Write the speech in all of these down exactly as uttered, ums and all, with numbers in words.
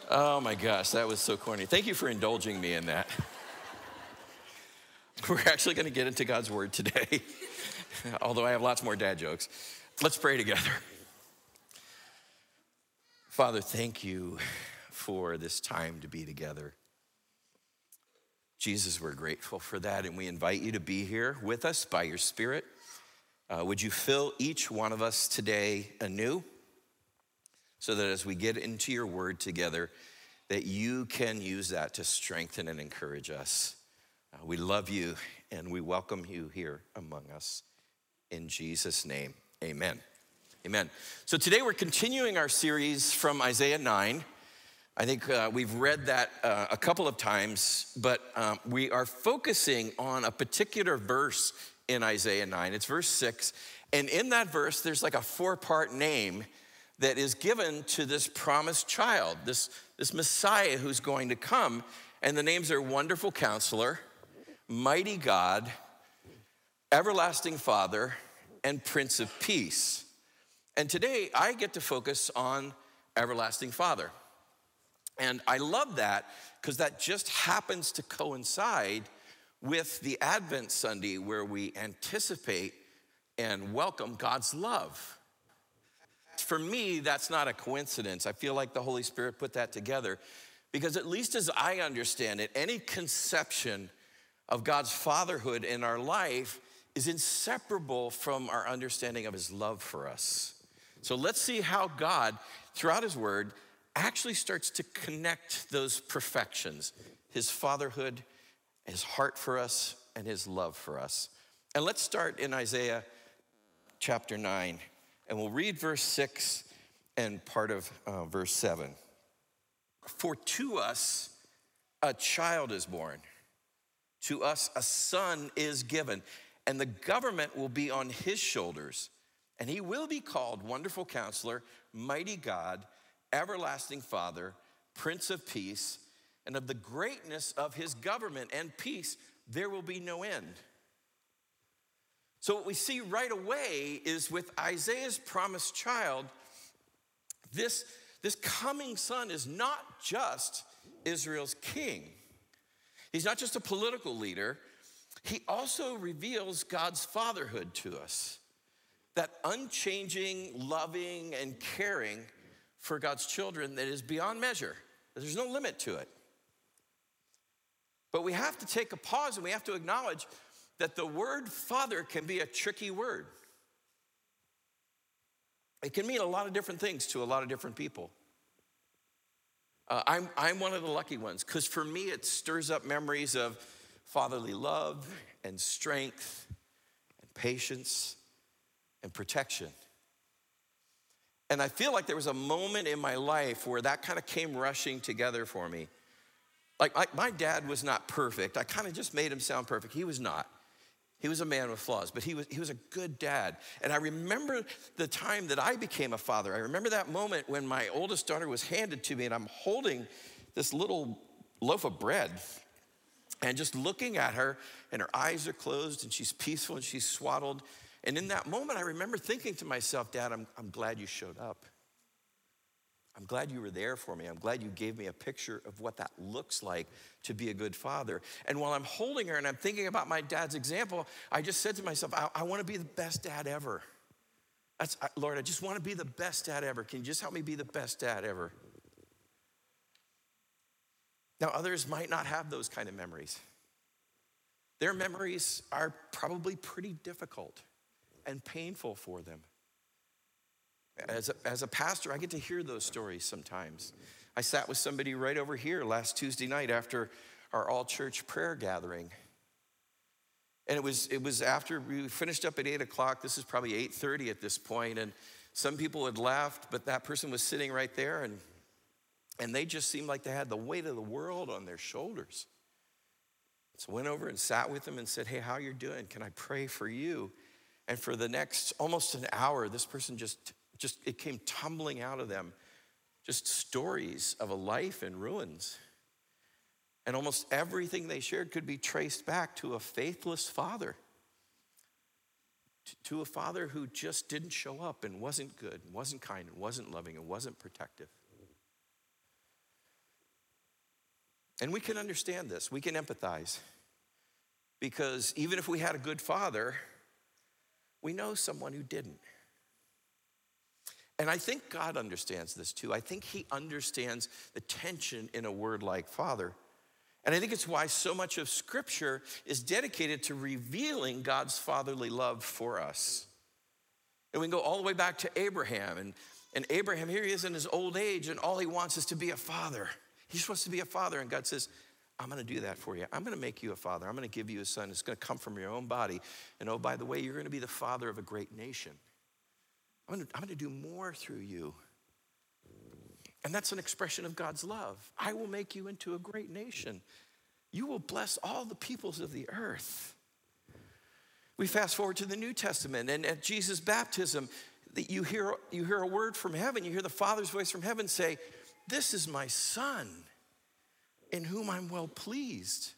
Oh my gosh, that was so corny. Thank you for indulging me in that. We're actually going to get into God's word today, although I have lots more dad jokes. Let's pray together. Father, thank you for this time to be together. Jesus, we're grateful for that, and we invite you to be here with us by your Spirit. Uh, would you fill each one of us today anew, so that as we get into your word together, that you can use that to strengthen and encourage us. Uh, we love you, and we welcome you here among us. In Jesus' name, amen. Amen. So today we're continuing our series from Isaiah nine. I think uh, we've read that uh, a couple of times, but um, we are focusing on a particular verse in Isaiah nine. It's verse six, and in that verse, there's like a four-part name that is given to this promised child, this, this Messiah who's going to come. And the names are Wonderful Counselor, Mighty God, Everlasting Father, and Prince of Peace. And today I get to focus on Everlasting Father. And I love that because that just happens to coincide with the Advent Sunday where we anticipate and welcome God's love. For me, that's not a coincidence. I feel like the Holy Spirit put that together because at least as I understand it, any conception of God's fatherhood in our life is inseparable from our understanding of his love for us. So let's see how God, throughout his word, actually starts to connect those perfections, his fatherhood, his heart for us, and his love for us. And let's start in Isaiah chapter nine. And we'll read verse six and part of uh, verse seven. For to us a child is born, to us a son is given, and the government will be on his shoulders, and he will be called Wonderful Counselor, Mighty God, Everlasting Father, Prince of Peace, and of the greatness of his government and peace there will be no end. So what we see right away is with Isaiah's promised child, this, this coming son is not just Israel's king. He's not just a political leader. He also reveals God's fatherhood to us. That unchanging, loving, and caring for God's children that is beyond measure. There's no limit to it. But we have to take a pause and we have to acknowledge that the word father can be a tricky word. It can mean a lot of different things to a lot of different people. Uh, I'm, I'm one of the lucky ones because for me it stirs up memories of fatherly love and strength and patience and protection. And I feel like there was a moment in my life where that kind of came rushing together for me. Like my, my dad was not perfect. I kind of just made him sound perfect. He was not. He was a man with flaws, but he was, he was a good dad. And I remember the time that I became a father. I remember that moment when my oldest daughter was handed to me and I'm holding this little loaf of bread and just looking at her and her eyes are closed and she's peaceful and she's swaddled. And in that moment, I remember thinking to myself, Dad, I'm, I'm glad you showed up. I'm glad you were there for me. I'm glad you gave me a picture of what that looks like to be a good father. And while I'm holding her and I'm thinking about my dad's example, I just said to myself, I, I want to be the best dad ever. That's, I, Lord, I just want to be the best dad ever. Can you just help me be the best dad ever? Now, others might not have those kind of memories. Their memories are probably pretty difficult and painful for them. As a, as a pastor, I get to hear those stories sometimes. I sat with somebody right over here last Tuesday night after our all-church prayer gathering. And it was, it was after we finished up at eight o'clock. This is probably eight thirty at this point, and some people had left, but that person was sitting right there, and, and they just seemed like they had the weight of the world on their shoulders. So I went over and sat with them and said, hey, how you doing? Can I pray for you? And for the next almost an hour, this person just... Just, it came tumbling out of them, just stories of a life in ruins. And almost everything they shared could be traced back to a faithless father, to a father who just didn't show up and wasn't good, and wasn't kind, and wasn't loving, and wasn't protective. And we can understand this. We can empathize. Because even if we had a good father, we know someone who didn't. And I think God understands this too. I think he understands the tension in a word like father. And I think it's why so much of Scripture is dedicated to revealing God's fatherly love for us. And we can go all the way back to Abraham. And, and Abraham, here he is in his old age, and all he wants is to be a father. He just wants to be a father. And God says, I'm going to do that for you. I'm going to make you a father. I'm going to give you a son. It's going to come from your own body. And oh, by the way, you're going to be the father of a great nation. I'm going to, I'm going to do more through you. And that's an expression of God's love. I will make you into a great nation. You will bless all the peoples of the earth. We fast forward to the New Testament, and at Jesus' baptism, you hear, you hear a word from heaven. You hear the Father's voice from heaven say, this is my son, in whom I'm well pleased.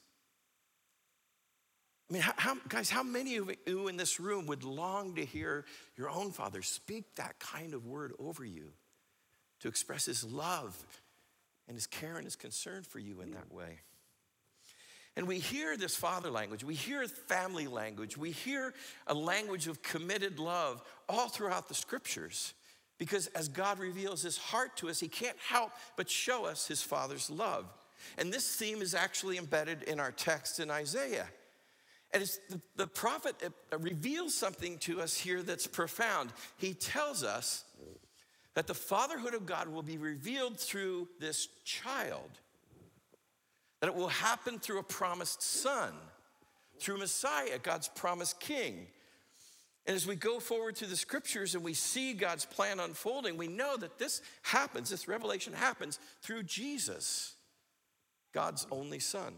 I mean, how, how, guys, how many of you in this room would long to hear your own father speak that kind of word over you, to express his love and his care and his concern for you in that way? And we hear this father language, we hear family language, we hear a language of committed love all throughout the Scriptures. Because as God reveals his heart to us, he can't help but show us his Father's love. And this theme is actually embedded in our text in Isaiah. And it's the, the prophet reveals something to us here that's profound. He tells us that the fatherhood of God will be revealed through this child, that it will happen through a promised son, through Messiah, God's promised king. And as we go forward through the Scriptures and we see God's plan unfolding, we know that this happens, this revelation happens through Jesus, God's only son.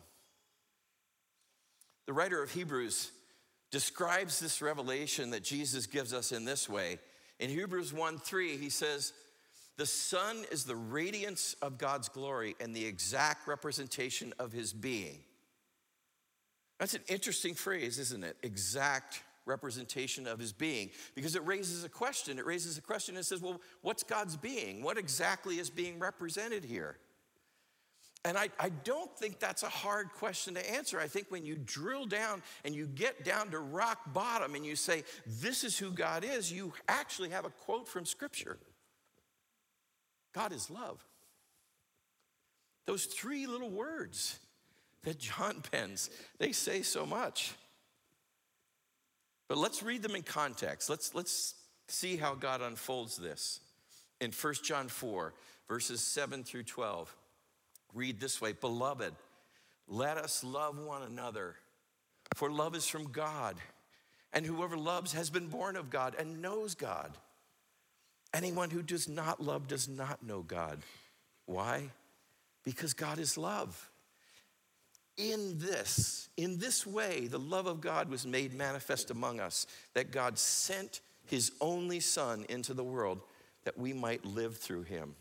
The writer of Hebrews describes this revelation that Jesus gives us in this way. In Hebrews one three, he says, the Son is the radiance of God's glory and the exact representation of his being. That's an interesting phrase, isn't it? Exact representation of his being, because it raises a question. It raises a question and says, well, what's God's being? What exactly is being represented here? And I, I don't think that's a hard question to answer. I think when you drill down and you get down to rock bottom and you say, this is who God is, you actually have a quote from Scripture. God is love. Those three little words that John pens, they say so much. But let's read them in context. Let's, let's see how God unfolds this. In First John four, verses seven through twelve, read this way, beloved, let us love one another, for love is from God, and whoever loves has been born of God and knows God. Anyone who does not love does not know God. Why? Because God is love. In this, in this way, the love of God was made manifest among us, that God sent his only Son into the world that we might live through him.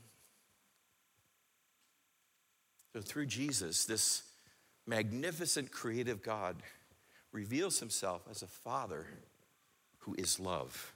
So through Jesus, this magnificent creative God reveals himself as a Father who is love.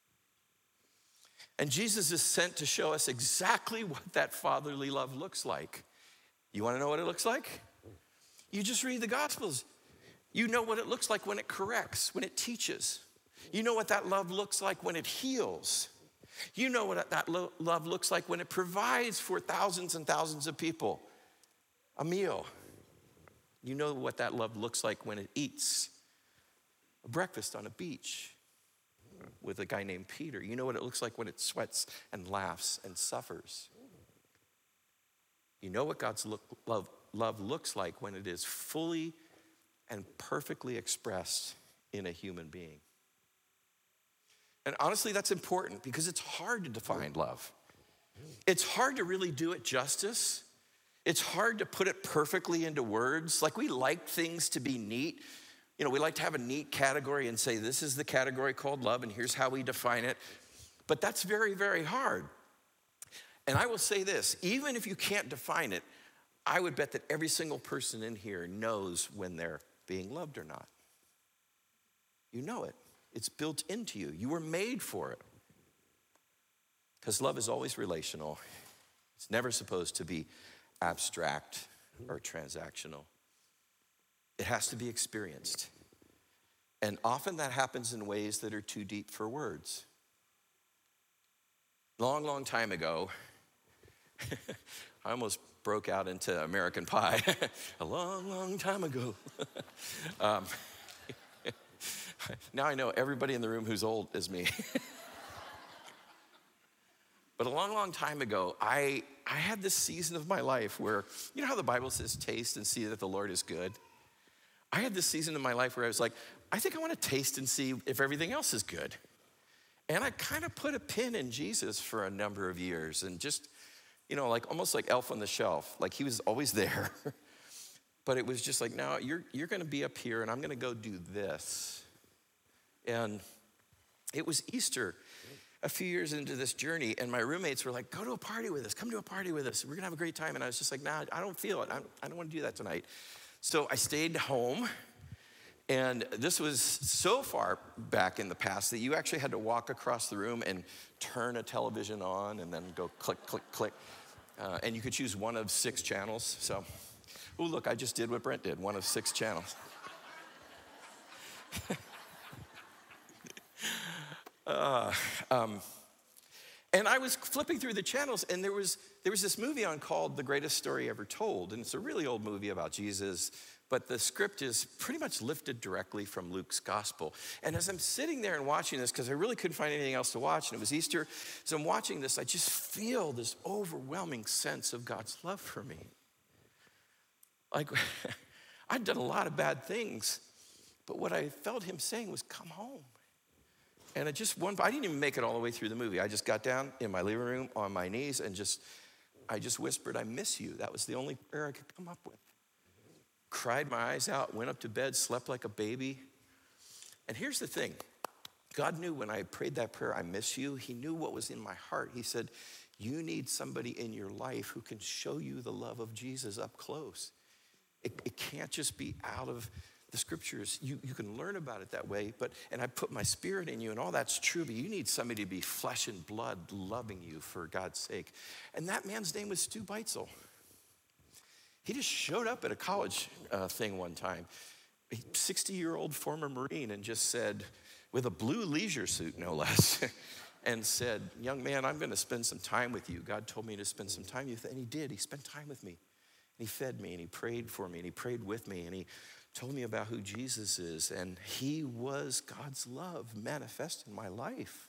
And Jesus is sent to show us exactly what that fatherly love looks like. You want to know what it looks like? You just read the Gospels. You know what it looks like when it corrects, when it teaches. You know what that love looks like when it heals. You know what that lo- love looks like when it provides for thousands and thousands of people a meal. You know what that love looks like when it eats a breakfast on a beach with a guy named Peter. You know what it looks like when it sweats and laughs and suffers. You know what God's look, love, love looks like when it is fully and perfectly expressed in a human being. And honestly, that's important because it's hard to define love. It's hard to really do it justice. It's hard to put it perfectly into words. Like, we like things to be neat. You know, we like to have a neat category and say, this is the category called love, and here's how we define it. But that's very, very hard. And I will say this, even if you can't define it, I would bet that every single person in here knows when they're being loved or not. You know it. It's built into you. You were made for it. Because love is always relational. It's never supposed to be abstract or transactional. It has to be experienced. And often that happens in ways that are too deep for words. Long, long time ago, I almost broke out into American Pie. A long, long time ago. um, now I know everybody in the room who's old is me. But a long, long time ago, I, I had this season of my life where, you know how the Bible says, taste and see that the Lord is good? I had this season of my life where I was like, I think I want to taste and see if everything else is good. And I kind of put a pin in Jesus for a number of years and just, you know, like almost like Elf on the Shelf. Like he was always there. But it was just like, no, you're, you're going to be up here and I'm going to go do this. And it was Easter a few years into this journey, and my roommates were like, go to a party with us, come to a party with us. We're gonna have a great time. And I was just like, nah, I don't feel it. I don't, I don't want to do that tonight. So I stayed home. And this was so far back in the past that you actually had to walk across the room and turn a television on and then go click, click, click. Uh, and you could choose one of six channels. So, oh, look, I just did what Brent did, one of six channels. uh, um, and I was flipping through the channels, and there was, there was this movie on called The Greatest Story Ever Told. And it's a really old movie about Jesus. But the script is pretty much lifted directly from Luke's gospel. And as I'm sitting there and watching this, because I really couldn't find anything else to watch, and it was Easter, as I'm watching this, I just feel this overwhelming sense of God's love for me. Like, I'd done a lot of bad things, but what I felt him saying was, come home. And it just one, I didn't even make it all the way through the movie. I just got down in my living room on my knees and just, I just whispered, I miss you. That was the only prayer I could come up with. Cried my eyes out, went up to bed, slept like a baby. And here's the thing. God knew when I prayed that prayer, I miss you, he knew what was in my heart. He said, you need somebody in your life who can show you the love of Jesus up close. It, it can't just be out of the scriptures. You, you can learn about it that way, but and I put my spirit in you and all that's true, but you need somebody to be flesh and blood loving you for God's sake. And that man's name was Stu Beitzel. He just showed up at a college uh, thing one time, a sixty-year-old former Marine, and just said, with a blue leisure suit, no less, and said, young man, I'm going to spend some time with you. God told me to spend some time with you, and he did. He spent time with me. And he fed me, and he prayed for me, and he prayed with me, and he told me about who Jesus is, and he was God's love manifest in my life.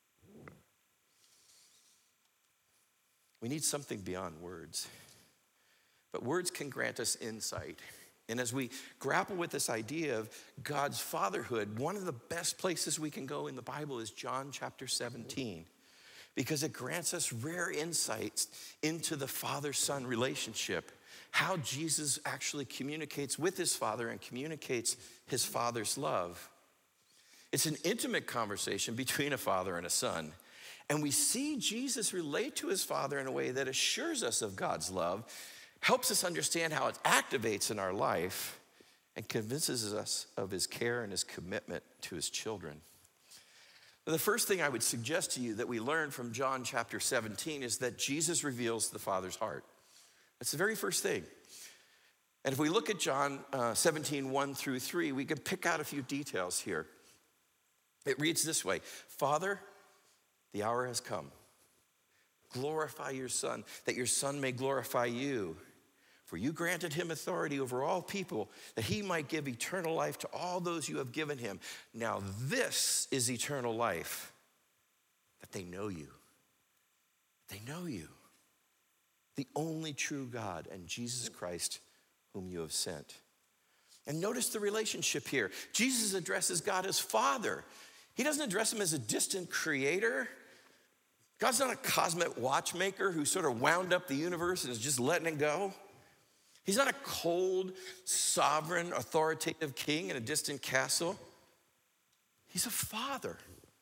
We need something beyond words. But words can grant us insight. And as we grapple with this idea of God's fatherhood, one of the best places we can go in the Bible is John chapter seventeen, because it grants us rare insights into the father-son relationship, how Jesus actually communicates with his father and communicates his father's love. It's an intimate conversation between a father and a son. And we see Jesus relate to his father in a way that assures us of God's love, helps us understand how it activates in our life, and convinces us of his care and his commitment to his children. The first thing I would suggest to you that we learn from John chapter seventeen is that Jesus reveals the Father's heart. That's the very first thing. And if we look at John uh, seventeen, one through three, we can pick out a few details here. It reads this way: Father, the hour has come. Glorify your Son, that your Son may glorify you. For you granted him authority over all people, that he might give eternal life to all those you have given him. Now this is eternal life, that they know you. They know you, the only true God, and Jesus Christ, whom you have sent. And notice the relationship here. Jesus addresses God as Father. He doesn't address him as a distant creator. God's not a cosmic watchmaker who sort of wound up the universe and is just letting it go. He's not a cold, sovereign, authoritative king in a distant castle. He's a father.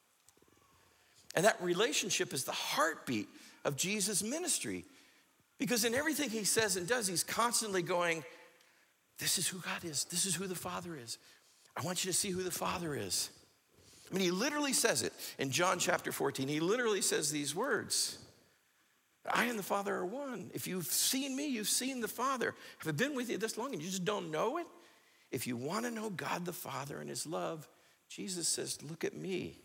And that relationship is the heartbeat of Jesus' ministry. Because in everything he says and does, he's constantly going, this is who God is. This is who the Father is. I want you to see who the Father is. I mean, he literally says it in John chapter fourteen. He literally says these words. I and the Father are one. If you've seen me, you've seen the Father. Have I been with you this long and you just don't know it? If you want to know God the Father and his love, Jesus says, look at me.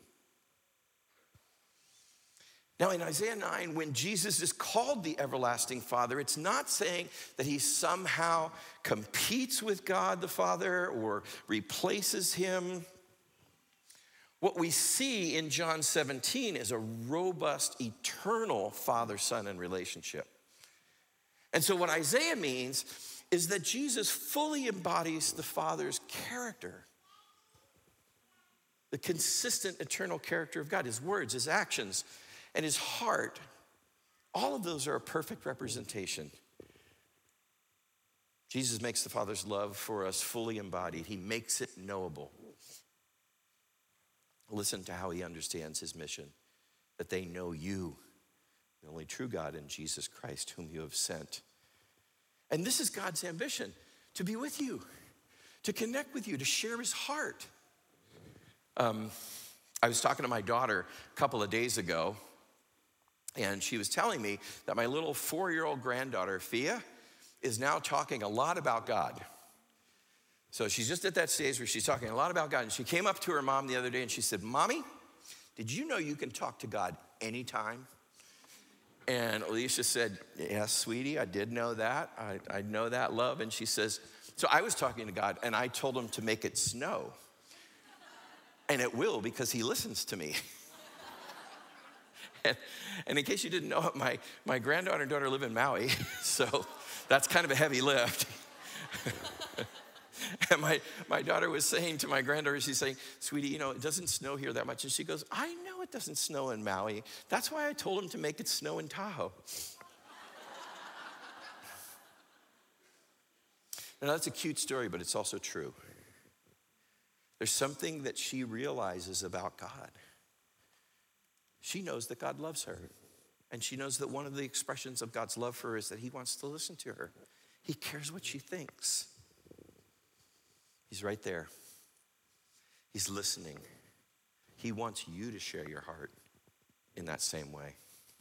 Now in Isaiah nine, when Jesus is called the everlasting Father, it's not saying that he somehow competes with God the Father or replaces him. What we see in John seventeen is a robust, eternal father-son and relationship. And so what Isaiah means is that Jesus fully embodies the Father's character, the consistent, eternal character of God, his words, his actions, and his heart. All of those are a perfect representation. Jesus makes the Father's love for us fully embodied. He makes it knowable. Listen to how he understands his mission, that they know you, the only true God, in Jesus Christ, whom you have sent. And this is God's ambition, to be with you, to connect with you, to share his heart. Um, I was talking to my daughter a couple of days ago, and she was telling me that my little four-year-old granddaughter, Fia, is now talking a lot about God. So she's just at that stage where she's talking a lot about God. And she came up to her mom the other day and she said, Mommy, did you know you can talk to God anytime? And Alicia said, yes, sweetie, I did know that. I, I know that, love. And she says, so I was talking to God and I told him to make it snow. And it will, because he listens to me. and, and in case you didn't know it, my, my granddaughter and daughter live in Maui. So that's kind of a heavy lift. And my, my daughter was saying to my granddaughter, she's saying, sweetie, you know, it doesn't snow here that much. And she goes, I know it doesn't snow in Maui. That's why I told him to make it snow in Tahoe. Now, that's a cute story, but it's also true. There's something that she realizes about God. She knows that God loves her. And she knows that one of the expressions of God's love for her is that he wants to listen to her. He cares what she thinks. He's right there. He's listening. He wants you to share your heart in that same way.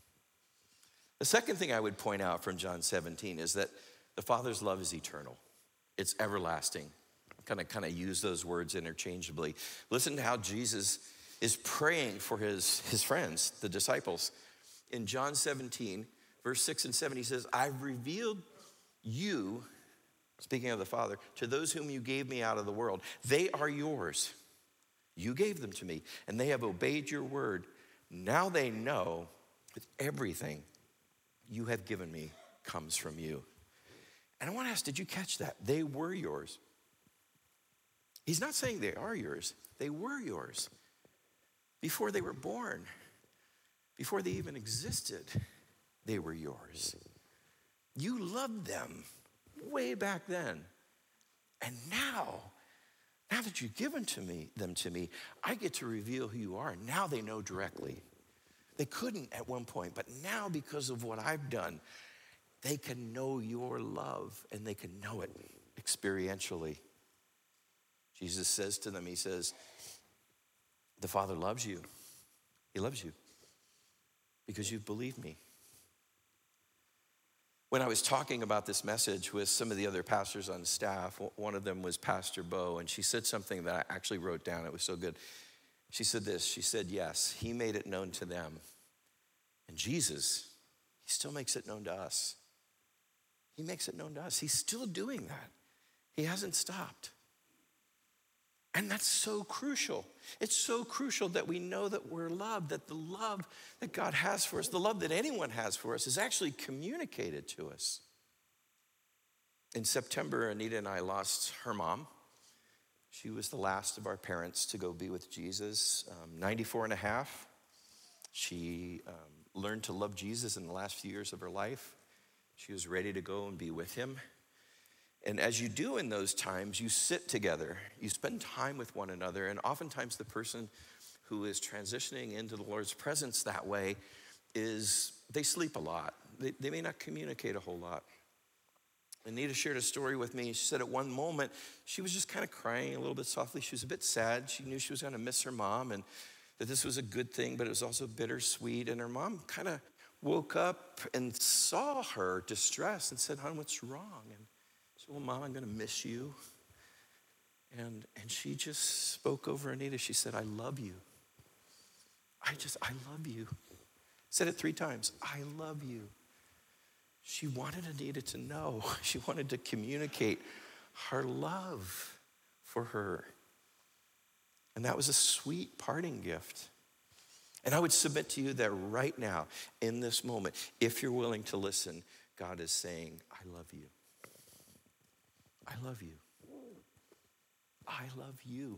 The second thing I would point out from John seventeen is that the Father's love is eternal. It's everlasting. I'm gonna kind of use those words interchangeably. Listen to how Jesus is praying for his, his friends, the disciples. In John seventeen, verse six and seven, he says, I've revealed you, speaking of the Father, to those whom you gave me out of the world. They are yours. You gave them to me, and they have obeyed your word. Now they know that everything you have given me comes from you. And I want to ask, did you catch that? They were yours. He's not saying they are yours. They were yours. Before they were born, before they even existed, they were yours. You loved them way back then. And now, now that you've given to me, them to me, I get to reveal who you are. Now they know directly. They couldn't at one point, but now because of what I've done, they can know your love and they can know it experientially. Jesus says to them, he says, the Father loves you. He loves you because you've believed me. When I was talking about this message with some of the other pastors on staff, one of them was Pastor Bo, and she said something that I actually wrote down. It was so good. She said this, she said, yes, he made it known to them. And Jesus, he still makes it known to us. He makes it known to us. He's still doing that. He hasn't stopped. And that's so crucial. It's so crucial that we know that we're loved, that the love that God has for us, the love that anyone has for us, is actually communicated to us. In September, Anita and I lost her mom. She was the last of our parents to go be with Jesus, um, ninety-four and a half. She um, learned to love Jesus in the last few years of her life. She was ready to go and be with him. And as you do in those times, you sit together, you spend time with one another, and oftentimes the person who is transitioning into the Lord's presence that way is, they sleep a lot. They, they may not communicate a whole lot. Anita shared a story with me. She said at one moment, she was just kind of crying a little bit softly. She was a bit sad. She knew she was going to miss her mom and that this was a good thing, but it was also bittersweet. And her mom kind of woke up and saw her distressed and said, hon, what's wrong? And she said, well, Mom, I'm gonna miss you. And, and she just spoke over Anita. She said, I love you. I just, I love you. Said it three times, I love you. She wanted Anita to know. She wanted to communicate her love for her. And that was a sweet parting gift. And I would submit to you that right now, in this moment, if you're willing to listen, God is saying, I love you. I love you. I love you.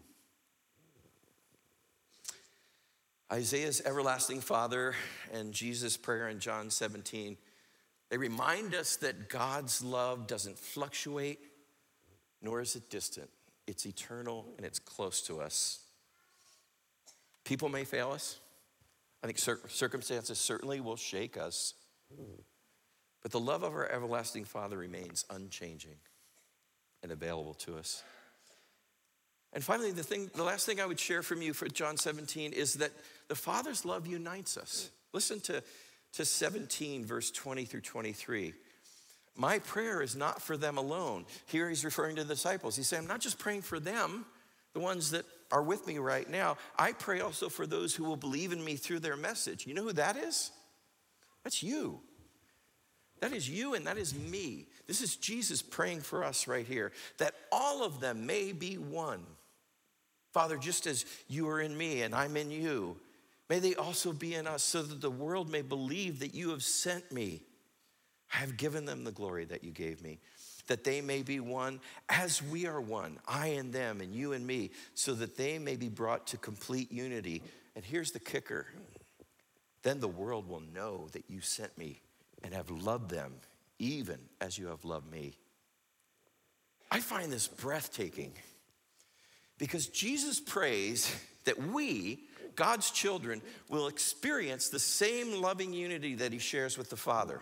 Isaiah's everlasting Father and Jesus' prayer in John seventeen, they remind us that God's love doesn't fluctuate, nor is it distant. It's eternal and it's close to us. People may fail us. I think circumstances certainly will shake us. But the love of our everlasting Father remains unchanging and available to us. And finally, the thing, the last thing I would share from you for John seventeen is that the Father's love unites us. Listen to, to seventeen, verse twenty through twenty-three. My prayer is not for them alone. Here he's referring to the disciples. He's saying, I'm not just praying for them, the ones that are with me right now. I pray also for those who will believe in me through their message. You know who that is? That's you. That is you and that is me. This is Jesus praying for us right here, that all of them may be one. Father, just as you are in me and I'm in you, may they also be in us so that the world may believe that you have sent me. I have given them the glory that you gave me, that they may be one as we are one, I and them and you and me, so that they may be brought to complete unity. And here's the kicker. Then the world will know that you sent me and have loved them even as you have loved me. I find this breathtaking because Jesus prays that we, God's children, will experience the same loving unity that he shares with the Father.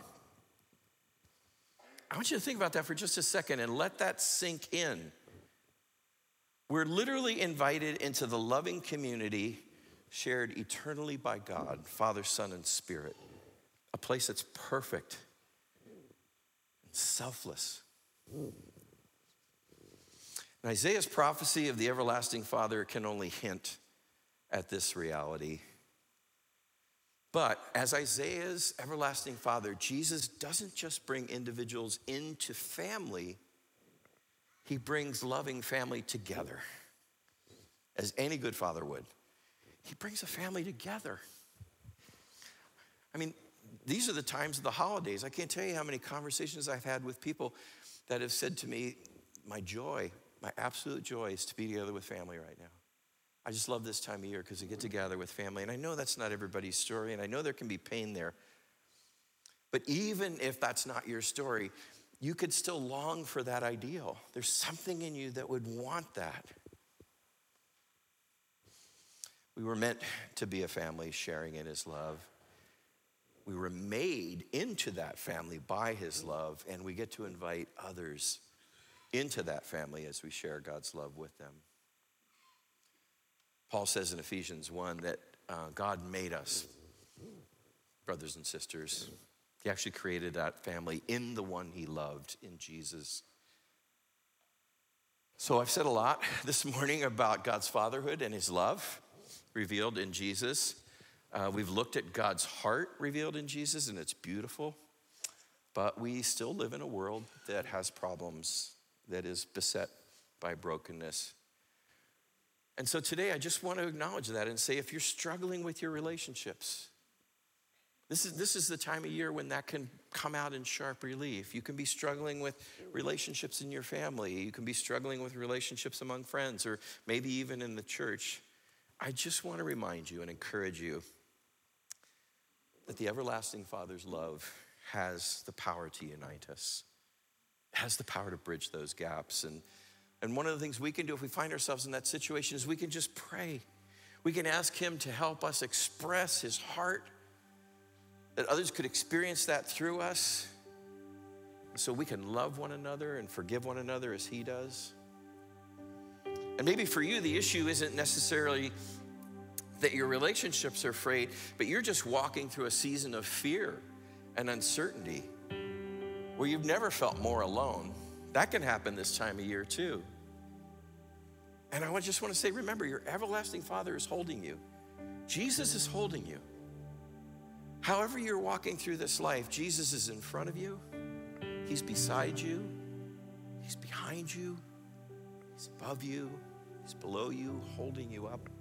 I want you to think about that for just a second and let that sink in. We're literally invited into the loving community shared eternally by God, Father, Son, and Spirit. A place that's perfect and selfless. And Isaiah's prophecy of the everlasting Father can only hint at this reality. But as Isaiah's everlasting Father, Jesus doesn't just bring individuals into family, he brings loving family together, as any good father would. He brings a family together. I mean, these are the times of the holidays. I can't tell you how many conversations I've had with people that have said to me, my joy, my absolute joy is to be together with family right now. I just love this time of year because we get together with family. And I know that's not everybody's story, and I know there can be pain there. But even if that's not your story, you could still long for that ideal. There's something in you that would want that. We were meant to be a family sharing in his love. We were made into that family by his love, and we get to invite others into that family as we share God's love with them. Paul says in Ephesians one that uh, God made us brothers and sisters. He actually created that family in the one he loved, in Jesus. So I've said a lot this morning about God's fatherhood and his love revealed in Jesus. Uh, we've looked at God's heart revealed in Jesus, and it's beautiful. But we still live in a world that has problems, that is beset by brokenness. And so today I just want to acknowledge that and say, if you're struggling with your relationships, this is, this is the time of year when that can come out in sharp relief. You can be struggling with relationships in your family. You can be struggling with relationships among friends, or maybe even in the church. I just want to remind you and encourage you that the everlasting Father's love has the power to unite us. It has the power to bridge those gaps. And And one of the things we can do if we find ourselves in that situation is we can just pray. We can ask him to help us express his heart, that others could experience that through us, so we can love one another and forgive one another as he does. And maybe for you, the issue isn't necessarily that your relationships are frayed, but you're just walking through a season of fear and uncertainty where you've never felt more alone. That can happen this time of year too. And I just want to say, remember, your everlasting Father is holding you. Jesus is holding you. However you're walking through this life, Jesus is in front of you. He's beside you. He's behind you. He's above you. He's below you, holding you up.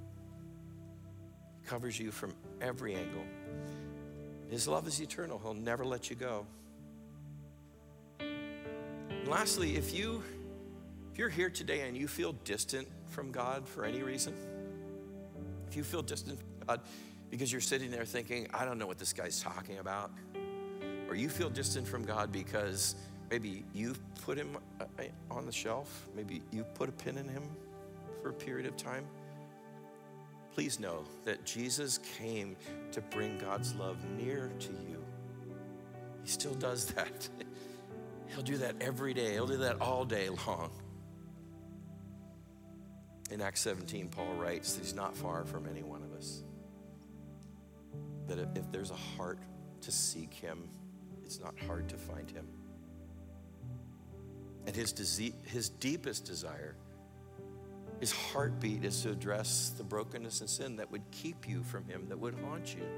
He covers you from every angle. His love is eternal. He'll never let you go. And lastly, if you, if you're here today and you feel distant from God for any reason, if you feel distant from God because you're sitting there thinking, I don't know what this guy's talking about, or you feel distant from God because maybe you've put him on the shelf, maybe you put a pin in him for a period of time, please know that Jesus came to bring God's love near to you. He still does that. He'll do that every day. He'll do that all day long. In Acts seventeen, Paul writes that he's not far from any one of us. That if there's a heart to seek him, it's not hard to find him. And his, dise- his deepest desire, his heartbeat is to address the brokenness and sin that would keep you from him, that would haunt you.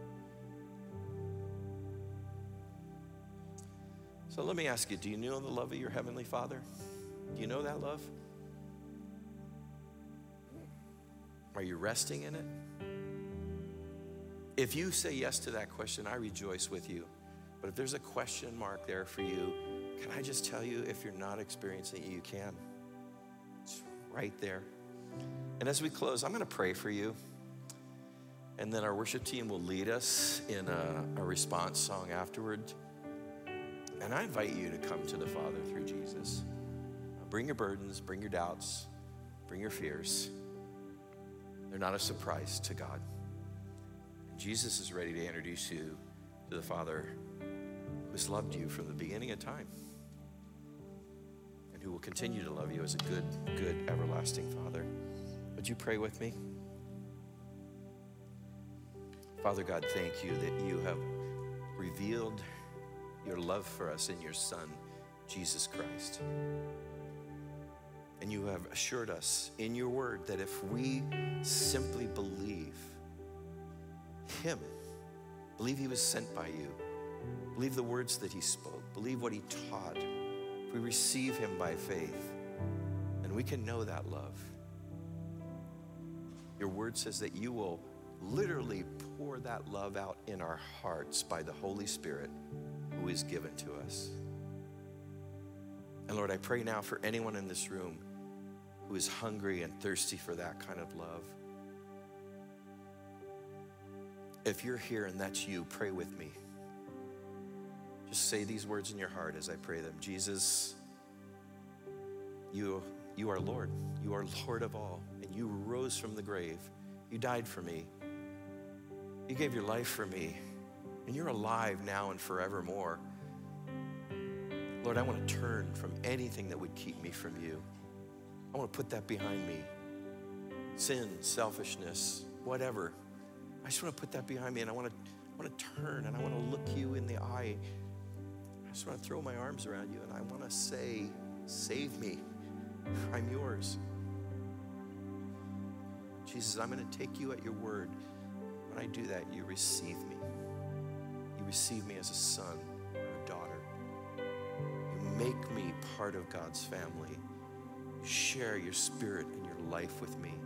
So let me ask you, do you know the love of your Heavenly Father? Do you know that love? Are you resting in it? If you say yes to that question, I rejoice with you. But if there's a question mark there for you, can I just tell you, if you're not experiencing it, you can. It's right there. And as we close, I'm going to pray for you. And then our worship team will lead us in a, a response song afterward. And I invite you to come to the Father through Jesus. Bring your burdens, bring your doubts, bring your fears. They're not a surprise to God. And Jesus is ready to introduce you to the Father who has loved you from the beginning of time and who will continue to love you as a good, good, everlasting Father. Would you pray with me? Father God, thank you that you have revealed your love for us in your Son, Jesus Christ. And you have assured us in your word that if we simply believe him, believe he was sent by you, believe the words that he spoke, believe what he taught, if we receive him by faith, then we can know that love. Your word says that you will literally pour that love out in our hearts by the Holy Spirit who is given to us. And Lord, I pray now for anyone in this room who is hungry and thirsty for that kind of love. If you're here and that's you, pray with me. Just say these words in your heart as I pray them. Jesus, you, you are Lord. You are Lord of all. And you rose from the grave. You died for me. You gave your life for me. And you're alive now and forevermore. Lord, I want to turn from anything that would keep me from you. I want to put that behind me. Sin, selfishness, whatever. I just want to put that behind me, and I want to, I want to turn, and I want to look you in the eye. I just want to throw my arms around you, and I want to say, save me. I'm yours. Jesus, I'm going to take you at your word. When I do that, you receive me. You receive me as a son or a daughter. You make me part of God's family. Share your spirit and your life with me.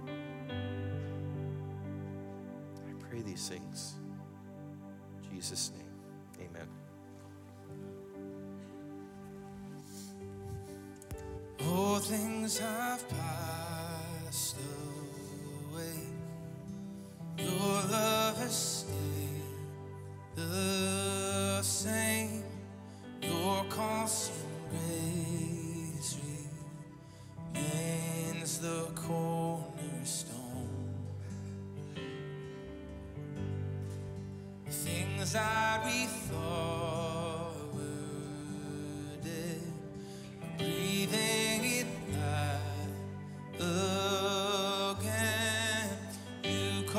I pray these things in Jesus' name. Amen. All things have passed away. Your love has stayed the same. Your constant grace remains the cornerstone. The things that we thought were dead, breathing it back again. You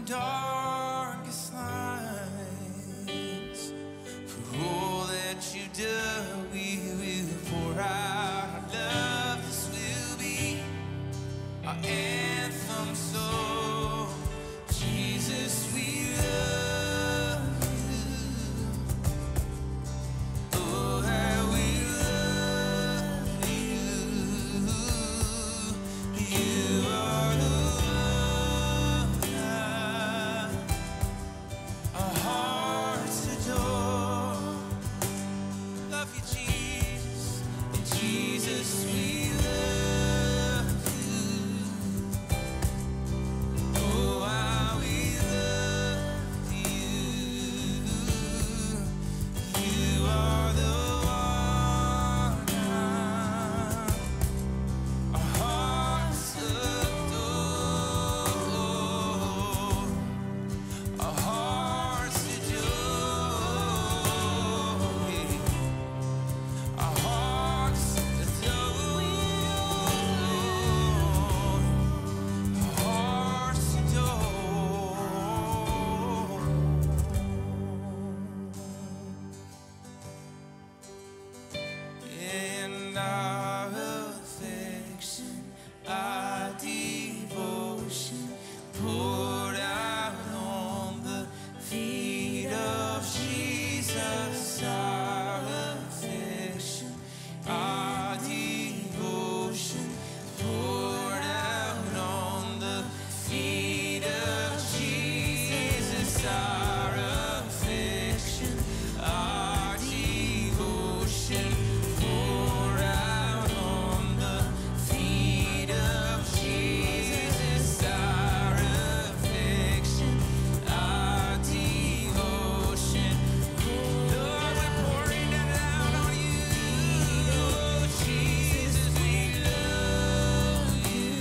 darkest nights. For all that you do, we will pour out our love. This will be our anthem song. Jesus, we love you. Oh, how we love you. You are the one our hearts adore. Love you, Jesus. And Jesus, we love you. Oh, how we love you. You are the one our hearts adore. Our hearts adore. Our hearts adore. Our hearts adore. In our affection, our devotion poured out on the feet of Jesus. Our affection, our devotion poured out on the feet of Jesus. Our affection, our devotion poured out on the feet of Jesus. Our affection, our devotion, Lord, we're pouring it out on you. Oh, Jesus, we love you.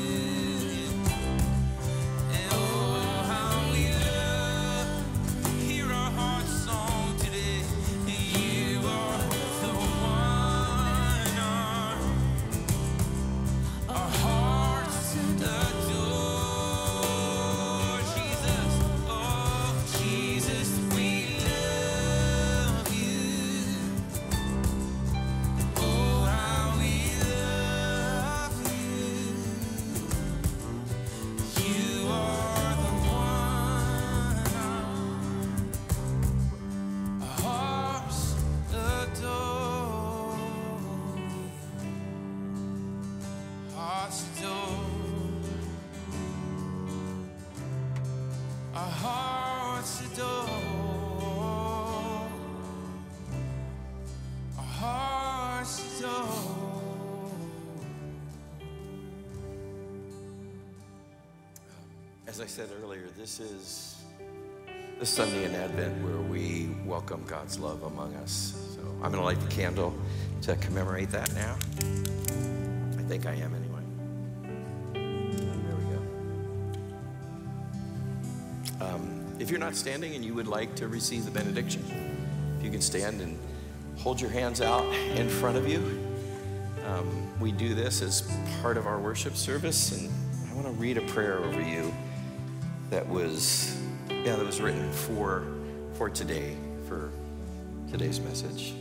And oh, how we love, hear our heart song today. You are the one our hearts adore. Jesus, oh, Jesus, we love you. Oh, how we love you. You are the one our hearts adore. Hearts adore. Our hearts adore. Our hearts adore. As I said earlier, this is the Sunday in Advent where we welcome God's love among us. So I'm going to light the candle to commemorate that now. I think I am anyway. There we go. Um, if you're not standing and you would like to receive the benediction, if you can stand and hold your hands out in front of you. Um, we do this as part of our worship service, and I want to read a prayer over you that was, yeah, that was written for, for today, for today's message.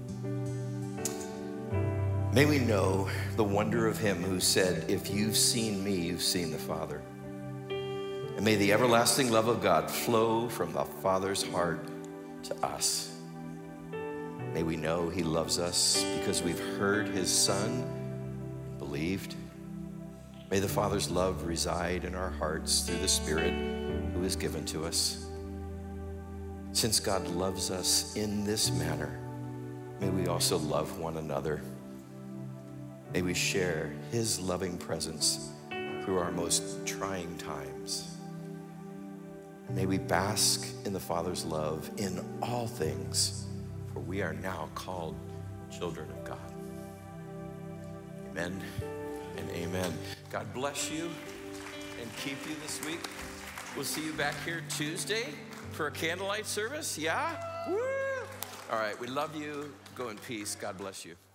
May we know the wonder of him who said, if you've seen me, you've seen the Father. And may the everlasting love of God flow from the Father's heart to us. May we know he loves us because we've heard his Son, believed. May the Father's love reside in our hearts through the Spirit who is given to us. Since God loves us in this manner, may we also love one another. May we share his loving presence through our most trying times. May we bask in the Father's love in all things, for we are now called children of God. Amen and amen. God bless you and keep you this week. We'll see you back here Tuesday for a candlelight service. Yeah? Woo! All right, we love you. Go in peace. God bless you.